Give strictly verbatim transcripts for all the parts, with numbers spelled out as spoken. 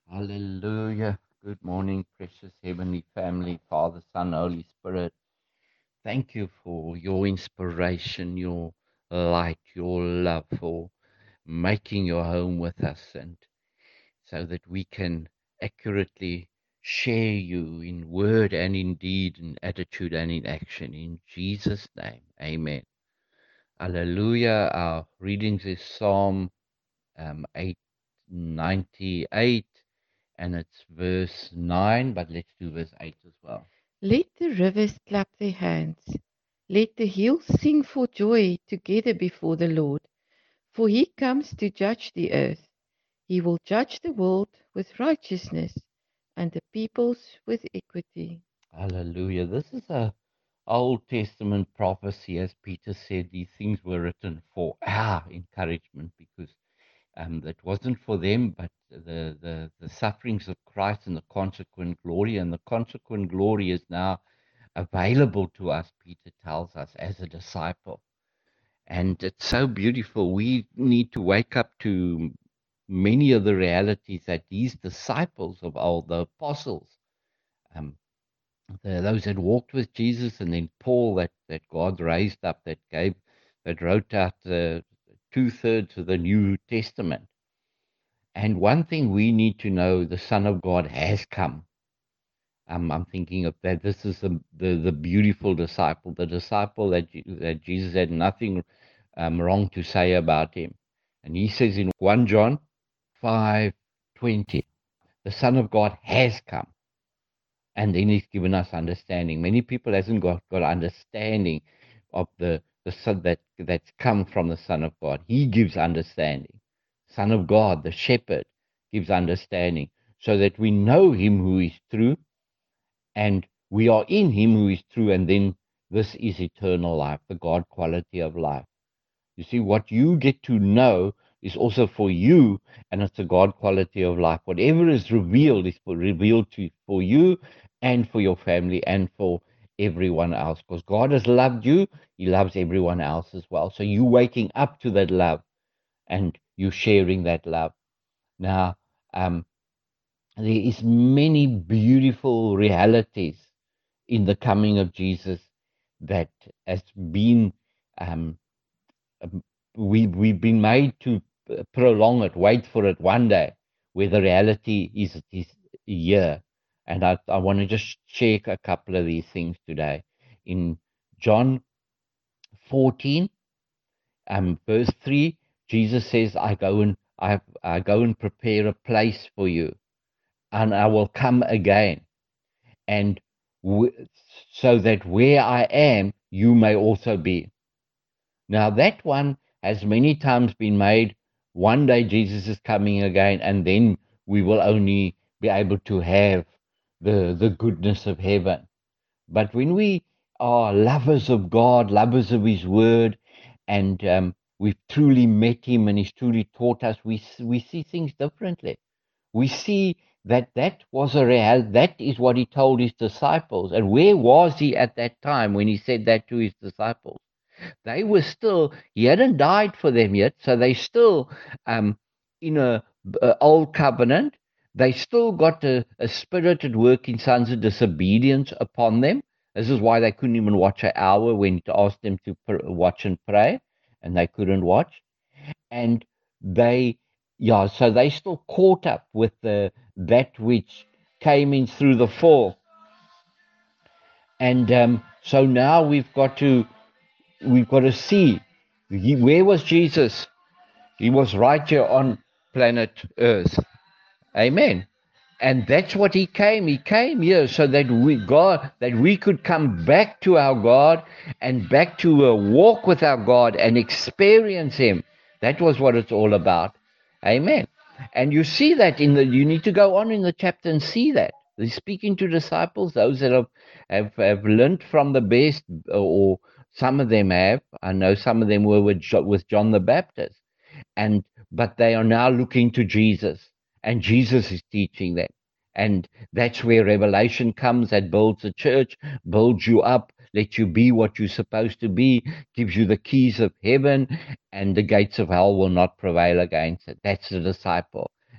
Hallelujah. Good morning, precious Heavenly Family, Father, Son, Holy Spirit. Thank you for your inspiration, your light, your love, for making your home with us, and so that we can accurately share you in word and in deed, in attitude and in action. In Jesus' name, amen. Hallelujah. Our readings is Psalm um, eight ninety-eight, and it's verse nine, but let's do verse eight as well. Let the rivers clap their hands. Let the hills sing for joy together before the Lord. For he comes to judge the earth. He will judge the world with righteousness and the peoples with equity. Hallelujah. This is a Old Testament prophecy. As Peter said, these things were written for our encouragement, because um, it wasn't for them, but the, the, the sufferings of Christ and the consequent glory. And the consequent glory is now available to us, Peter tells us, as a disciple. And it's so beautiful. We need to wake up to many of the realities that these disciples of old, the apostles, um, the, those that walked with Jesus, and then Paul, that, that God raised up, that gave, that wrote out the two thirds of the New Testament. And one thing we need to know: the Son of God has come. Um, I'm thinking of that. This is the, the, the beautiful disciple, the disciple that, that Jesus had nothing um, wrong to say about him. And he says in First John five twenty, the Son of God has come, and then he's given us understanding. Many people hasn't got, got understanding of the, the Son that, that's come from the Son of God. He gives understanding. Son of God, the shepherd, gives understanding, so that we know him who is true, and we are in him who is true, and then this is eternal life, the God quality of life. You see, what you get to know is also for you, and it's the God quality of life. Whatever is revealed is for, revealed to for you and for your family and for everyone else. Because God has loved you, He loves everyone else as well. So you waking up to that love, and you sharing that love. Now, um, there is many beautiful realities in the coming of Jesus that has been um, um, we we've been made to uh, prolong it, wait for it one day, where the reality is is here. And I, I want to just share a couple of these things today. In John fourteen, um, verse three, Jesus says, "I go and I, I go and prepare a place for you, and I will come again, and w- so that where I am, you may also be." Now, that one has many times been made. One day Jesus is coming again, and then we will only be able to have the, the goodness of heaven. But when we are lovers of God, lovers of His Word, and um, we've truly met Him and He's truly taught us, we, we see things differently. We see that that was a real, that is what He told His disciples. And where was He at that time when He said that to His disciples? They were still, he hadn't died for them yet, so they still um in a, a old covenant. They still got a, a spirit at work in sons of disobedience upon them. This is why they couldn't even watch an hour when it asked them to pr- watch and pray, and they couldn't watch. And they, yeah, so they still caught up with the that which came in through the fall. And um, so now we've got to we've got to see, he, where was Jesus? He was right here on planet Earth. Amen. And that's what he came. He came here so that we God that we could come back to our God and back to a walk with our God and experience him. That was what it's all about. Amen. And you see that in the you need to go on in the chapter and see that. He's speaking to disciples, those that have, have, have learned from the best, or some of them have. I know some of them were with, with John the Baptist, and but they are now looking to Jesus, and Jesus is teaching them. And that's where revelation comes, that builds the church, builds you up, lets you be what you're supposed to be, gives you the keys of heaven, and the gates of hell will not prevail against it. That's the disciple.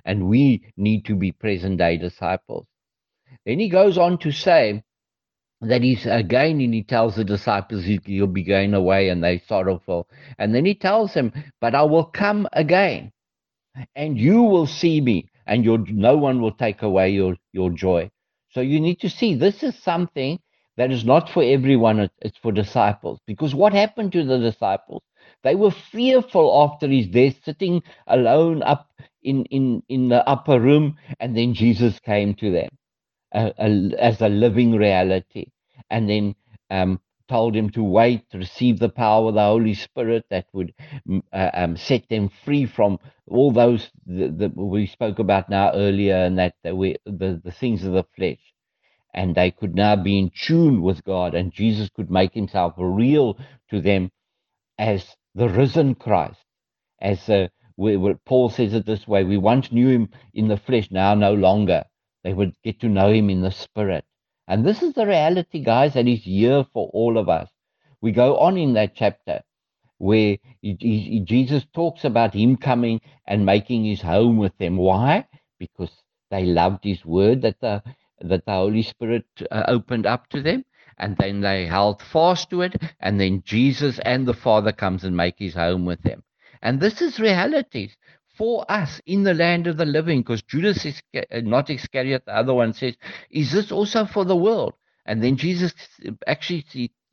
and we need to be present day disciples. Then he goes on to say that he's again, and he tells the disciples he, he'll be going away, and they sorrowful. And then he tells them, but I will come again, and you will see me, and your no one will take away your, your joy. So you need to see this is something that is not for everyone, it's for disciples. Because what happened to the disciples? They were fearful after his death, sitting alone up in, in, in the upper room, and then Jesus came to them uh, a, as a living reality. And then um, told him to wait, receive the power of the Holy Spirit that would uh, um, set them free from all those that we spoke about now earlier, and that we, the, the things of the flesh. And they could now be in tune with God, and Jesus could make himself real to them as the risen Christ. As uh, we, we, Paul says it this way, we once knew him in the flesh, now no longer. They would get to know him in the spirit. And this is the reality, guys, that is here for all of us. We go on in that chapter where he, he, Jesus talks about him coming and making his home with them. Why? Because they loved his word that the, that the Holy Spirit uh, opened up to them, and then they held fast to it, and then Jesus and the Father comes and make his home with them. And this is realities for us in the land of the living, because Judas is not Iscariot, the other one says, is this also for the world? And then Jesus actually,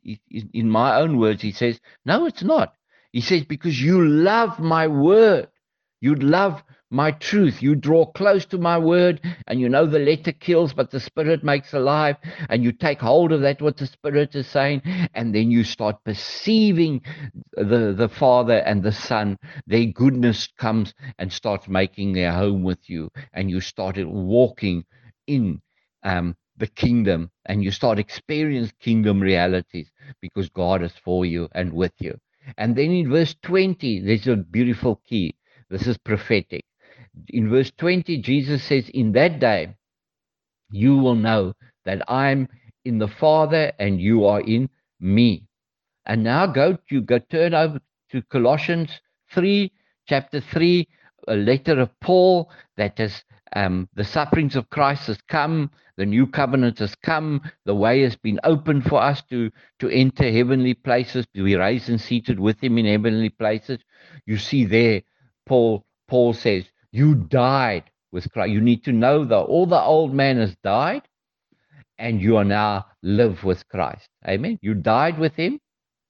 in my own words, he says, no, it's not. He says, because you love my word, you love my truth, you draw close to my word, and you know the letter kills, but the spirit makes alive, and you take hold of that, what the spirit is saying, and then you start perceiving the, the Father and the Son. Their goodness comes and starts making their home with you, and you started walking in um, the kingdom, and you start experiencing kingdom realities because God is for you and with you. And then in verse twenty, there's a beautiful key. This is prophetic. In verse twenty, Jesus says, in that day, you will know that I'm in the Father and you are in me. And now go to go turn over to Colossians three, chapter three, a letter of Paul that has um, the sufferings of Christ has come, the new covenant has come, the way has been opened for us to, to enter heavenly places, to be raised and seated with him in heavenly places. You see there, Paul, Paul says, you died with Christ. You need to know that all the old man has died, and you are now live with Christ. Amen. You died with him,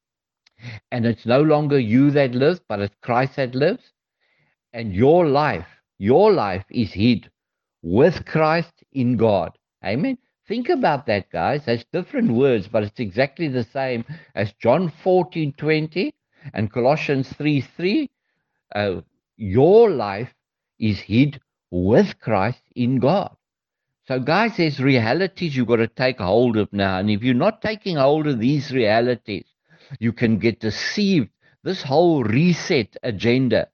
and it's no longer you that lives, but it's Christ that lives. And your life, your life is hid with Christ in God. Amen. Think about that, guys. That's different words, but it's exactly the same as John fourteen twenty and Colossians three three. Uh, your life is hid with Christ in God. So, guys, there's realities you've got to take hold of now. And if you're not taking hold of these realities, you can get deceived. This whole reset agenda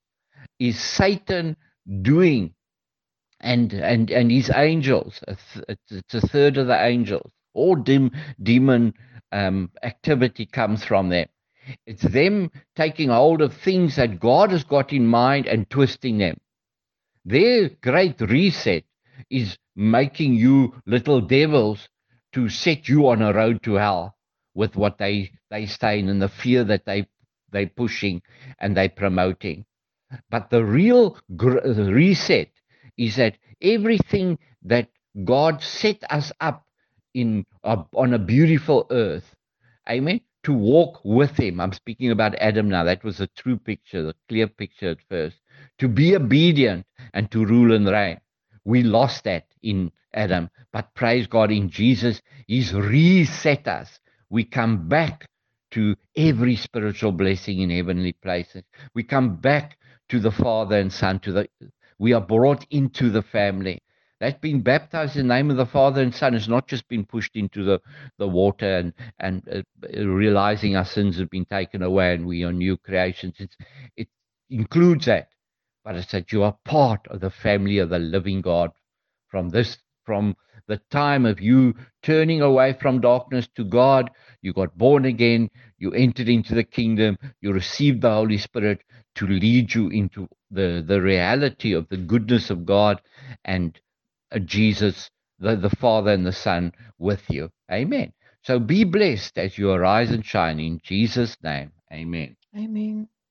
is Satan doing, and and and his angels. It's a third of the angels. All dim, demon um, activity comes from them. It's them taking hold of things that God has got in mind and twisting them. Their great reset is making you little devils to set you on a road to hell with what they they saying and the fear that they they pushing and they promoting. But the real gr- reset is that everything that God set us up in uh, on a beautiful earth, amen, to walk with him. I'm speaking about Adam now. That was a true picture, the clear picture at first. To be obedient and to rule and reign. We lost that in Adam, but praise God, in Jesus, he's reset us. We come back to every spiritual blessing in heavenly places. We come back to the Father and Son. To the, we are brought into the family. That's being baptized in the name of the Father and Son is not just being pushed into the, the water and, and uh, realizing our sins have been taken away and we are new creations. It's, it includes that. But it's that you are part of the family of the living God from this from the time of you turning away from darkness to God. You got born again, you entered into the kingdom, you received the Holy Spirit to lead you into the, the reality of the goodness of God and uh, Jesus, the, the Father and the Son with you. Amen. So be blessed as you arise and shine in Jesus' name. Amen. Amen.